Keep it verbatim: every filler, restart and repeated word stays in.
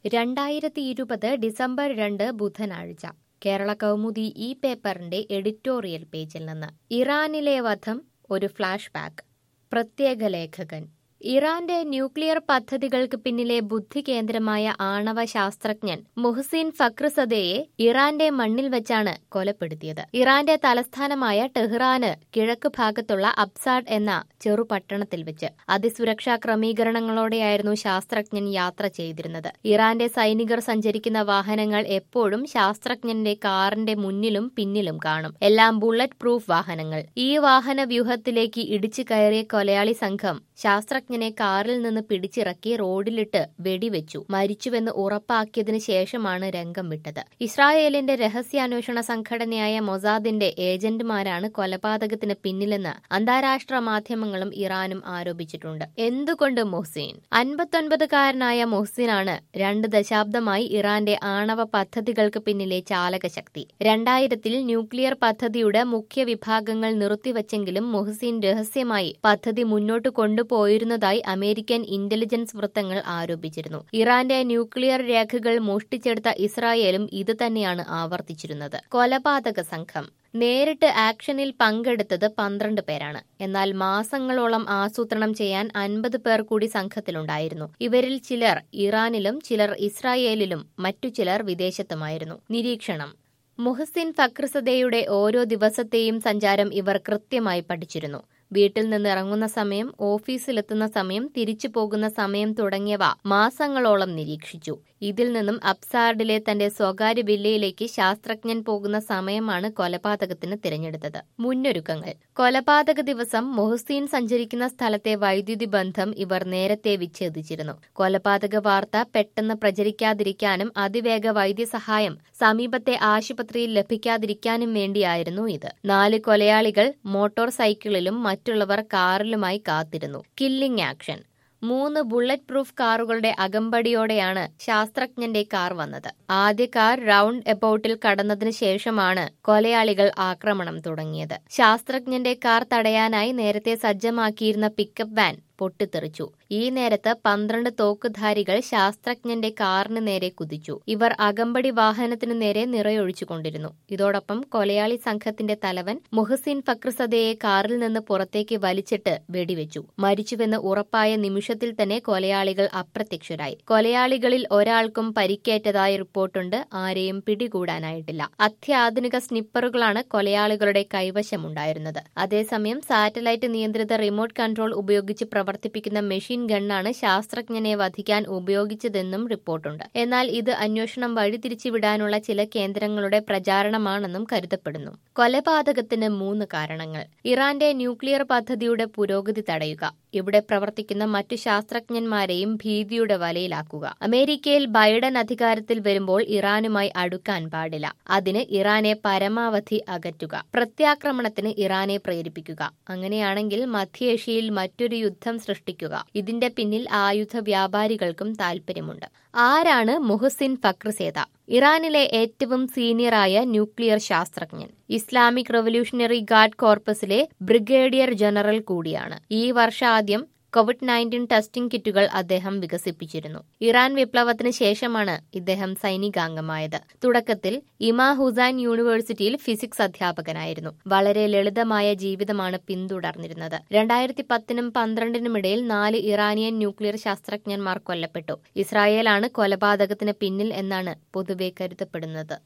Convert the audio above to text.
രണ്ടായിരത്തി ഇരുപത് ഡിസംബർ രണ്ട് ബുധനാഴ്ച കേരള കൗമുദി ഈ പേപ്പറിന്റെ എഡിറ്റോറിയൽ പേജിൽ നിന്ന് ഇറാനിലെ വധം ഒരു ഫ്ലാഷ് ബാക്ക്. പ്രത്യേക ലേഖകൻ. ഇറാന്റെ ന്യൂക്ലിയർ പദ്ധതികൾക്ക് പിന്നിലെ ബുദ്ധി കേന്ദ്രമായ ആണവ ശാസ്ത്രജ്ഞൻ മുഹ്സിൻ ഫക്രുസദയെ ഇറാന്റെ മണ്ണിൽ വെച്ചാണ് കൊലപ്പെടുത്തിയത്. ഇറാന്റെ തലസ്ഥാനമായ ടെഹ്റാന് കിഴക്ക് ഭാഗത്തുള്ള അബ്സാഡ് എന്ന ചെറുപട്ടണത്തിൽ വെച്ച് അതിസുരക്ഷാ ക്രമീകരണങ്ങളോടെയായിരുന്നു ശാസ്ത്രജ്ഞൻ യാത്ര ചെയ്തിരുന്നത്. ഇറാന്റെ സൈനികർ സഞ്ചരിക്കുന്ന വാഹനങ്ങൾ എപ്പോഴും ശാസ്ത്രജ്ഞന്റെ കാറിന്റെ മുന്നിലും പിന്നിലും കാണും. എല്ലാം ബുള്ളറ്റ് പ്രൂഫ് വാഹനങ്ങൾ. ഈ വാഹന വ്യൂഹത്തിലേക്ക് ഇടിച്ചു കയറിയ കൊലയാളി സംഘം ശാസ്ത്രജ്ഞനെ കാറിൽ നിന്ന് പിടിച്ചിറക്കി റോഡിലിട്ട് വെടിവെച്ചു. മരിച്ചുവെന്ന് ഉറപ്പാക്കിയതിനു ശേഷമാണ് രംഗം വിട്ടത്. ഇസ്രായേലിന്റെ രഹസ്യാന്വേഷണ സംഘടനയായ മൊസാദിന്റെ ഏജന്റുമാരാണ് കൊലപാതകത്തിന് പിന്നിലെന്ന് അന്താരാഷ്ട്ര മാധ്യമങ്ങളും ഇറാനും ആരോപിച്ചിട്ടുണ്ട്. എന്തുകൊണ്ട് മുഹ്സിൻ? അൻപത്തൊൻപതുകാരനായ മുഹ്സിനാണ് രണ്ട് ദശാബ്ദമായി ഇറാന്റെ ആണവ പദ്ധതികൾക്ക് പിന്നിലെ ചാലകശക്തി. രണ്ടായിരത്തിൽ ന്യൂക്ലിയർ പദ്ധതിയുടെ മുഖ്യ വിഭാഗങ്ങൾ നിർത്തിവച്ചെങ്കിലും മുഹ്സിൻ രഹസ്യമായി പദ്ധതി മുന്നോട്ട് കൊണ്ടുപോയിരുന്നതായി അമേരിക്കൻ ഇന്റലിജൻസ് വൃത്തങ്ങൾ ആരോപിച്ചിരുന്നു. ഇറാന്റെ ന്യൂക്ലിയർ രേഖകൾ മോഷ്ടിച്ചെടുത്ത ഇസ്രായേലും ഇത് തന്നെയാണ് ആവർത്തിച്ചിരുന്നത്. കൊലപാതക സംഘം നേരിട്ട് ആക്ഷനിൽ പങ്കെടുത്തത് പന്ത്രണ്ട് പേരാണ്. എന്നാൽ മാസങ്ങളോളം ആസൂത്രണം ചെയ്യാൻ അൻപത് പേർ കൂടി സംഘത്തിലുണ്ടായിരുന്നു. ഇവരിൽ ചിലർ ഇറാനിലും ചിലർ ഇസ്രായേലിലും മറ്റു ചിലർ വിദേശത്തുമായിരുന്നു. നിരീക്ഷണം. മുഹ്സിൻ ഫക്രുസദയുടെ ഓരോ ദിവസത്തെയും സഞ്ചാരം ഇവർ കൃത്യമായി പഠിച്ചിരുന്നു. വീട്ടിൽ നിന്ന് ഇറങ്ങുന്ന സമയം, ഓഫീസിലെത്തുന്ന സമയം, തിരിച്ചു പോകുന്ന സമയം തുടങ്ങിയവ മാസങ്ങളോളം നിരീക്ഷിച്ചു. ഇതിൽ നിന്നും അബ്സാർഡിലെ തന്റെ സ്വകാര്യ വില്ലയിലേക്ക് ശാസ്ത്രജ്ഞൻ പോകുന്ന സമയമാണ് കൊലപാതകത്തിന് തിരഞ്ഞെടുത്തത്. മുന്നൊരുക്കങ്ങൾ. കൊലപാതക ദിവസം മുഹ്സിൻ സഞ്ചരിക്കുന്ന സ്ഥലത്തെ വൈദ്യുതി ബന്ധം ഇവർ നേരത്തെ വിച്ഛേദിച്ചിരുന്നു. കൊലപാതക വാർത്ത പെട്ടെന്ന് പ്രചരിക്കാതിരിക്കാനും അതിവേഗ വൈദ്യസഹായം സമീപത്തെ ആശുപത്രിയിൽ ലഭിക്കാതിരിക്കാനും വേണ്ടിയായിരുന്നു ഇത്. നാല് കൊലയാളികൾ മോട്ടോർ സൈക്കിളിലും മറ്റുള്ളവർ കാറിലുമായി കാത്തിരുന്നു. Killing action. മൂന്ന് ബുള്ളറ്റ് പ്രൂഫ് കാറുകളുടെ അകമ്പടിയോടെയാണ് ശാസ്ത്രജ്ഞന്റെ കാർ വന്നത്. ആദ്യ കാർ റൌണ്ട് എബൌട്ടിൽ കടന്നതിനു ശേഷമാണ് കൊലയാളികൾ ആക്രമണം തുടങ്ങിയത്. ശാസ്ത്രജ്ഞന്റെ കാർ തടയാനായി നേരത്തെ സജ്ജമാക്കിയിരുന്ന പിക്കപ്പ് വാൻ പൊട്ടിത്തെറിച്ചു. ഈ നേരത്ത് പന്ത്രണ്ട് തോക്കുധാരികൾ ശാസ്ത്രജ്ഞന്റെ കാറിന് നേരെ കുതിച്ചു. ഇവർ അകമ്പടി വാഹനത്തിനു നേരെ നിറയൊഴിച്ചുകൊണ്ടിരുന്നു. ഇതോടൊപ്പം കൊലയാളി സംഘത്തിന്റെ തലവൻ മുഹ്സിൻ ഫക്രുസദയെ കാറിൽ നിന്ന് പുറത്തേക്ക് വലിച്ചിട്ട് വെടിവെച്ചു. മരിച്ചുവെന്ന് ഉറപ്പായ നിമിഷത്തിൽ തന്നെ കൊലയാളികൾ അപ്രത്യക്ഷരായി. കൊലയാളികളിൽ ഒരാൾക്കും പരിക്കേറ്റതായി റിപ്പോർട്ടുണ്ട്. ആരെയും പിടികൂടാനായിട്ടില്ല. അത്യാധുനിക സ്നിപ്പറുകളാണ് കൊലയാളികളുടെ കൈവശമുണ്ടായിരുന്നത്. അതേസമയം സാറ്റലൈറ്റ് നിയന്ത്രിത റിമോട്ട് കൺട്രോൾ ഉപയോഗിച്ച് പ്രവർത്തിപ്പിക്കുന്ന മെഷീൻ ഗണ്ണാണ് ശാസ്ത്രജ്ഞനെ വധിക്കാൻ ഉപയോഗിച്ചതെന്നും റിപ്പോർട്ടുണ്ട്. എന്നാൽ ഇത് അന്വേഷണം വഴിതിരിച്ചുവിടാനുള്ള ചില കേന്ദ്രങ്ങളുടെ പ്രചാരണമാണെന്നും കരുതപ്പെടുന്നു. കൊലപാതകത്തിന് മൂന്ന് കാരണങ്ങൾ. ഇറാന്റെ ന്യൂക്ലിയർ പദ്ധതിയുടെ പുരോഗതി തടയുക. ഇവിടെ പ്രവർത്തിക്കുന്ന മറ്റു ശാസ്ത്രജ്ഞന്മാരെയും ഭീതിയുടെ വലയിലാക്കുക. അമേരിക്കയിൽ ബൈഡൻ അധികാരത്തിൽ വരുമ്പോൾ ഇറാനുമായി അടുക്കാൻ പാടില്ല. അതിന് ഇറാനെ പരമാവധി അകറ്റുക. പ്രത്യാക്രമണത്തിന് ഇറാനെ പ്രേരിപ്പിക്കുക. അങ്ങനെയാണെങ്കിൽ മധ്യേഷ്യയിൽ മറ്റൊരു യുദ്ധം സൃഷ്ടിക്കുക. ഇതിന്റെ പിന്നിൽ ആയുധ വ്യാപാരികൾക്കും താൽപര്യമുണ്ട്. ആരാണ് മുഹ്സിൻ ഫക്രുസദ? ഇറാനിലെ ഏറ്റവും സീനിയറായ ന്യൂക്ലിയർ ശാസ്ത്രജ്ഞൻ. ഇസ്ലാമിക് റവല്യൂഷണറി ഗാർഡ് കോർപ്പസിലെ ബ്രിഗേഡിയർ ജനറൽ കൂടിയാണ്. ഈ വർഷാദ്യം കോവിഡ് നയൻറ്റീൻ ടെസ്റ്റിംഗ് കിറ്റുകൾ അദ്ദേഹം വികസിപ്പിച്ചിരുന്നു. ഇറാൻ വിപ്ലവത്തിന് ശേഷമാണ് ഇദ്ദേഹം സൈനികാംഗമായത്. തുടക്കത്തിൽ ഇമാ ഹുസൈൻ യൂണിവേഴ്സിറ്റിയിൽ ഫിസിക്സ് അധ്യാപകനായിരുന്നു. വളരെ ലളിതമായ ജീവിതമാണ് പിന്തുടർന്നിരുന്നത്. രണ്ടായിരത്തി പത്തിനും പന്ത്രണ്ടിനുമിടയിൽ നാല് ഇറാനിയൻ ന്യൂക്ലിയർ ശാസ്ത്രജ്ഞന്മാർ കൊല്ലപ്പെട്ടു. ഇസ്രായേലാണ് കൊലപാതകത്തിന് പിന്നിൽ എന്നാണ് പൊതുവെ കരുതപ്പെടുന്നത്.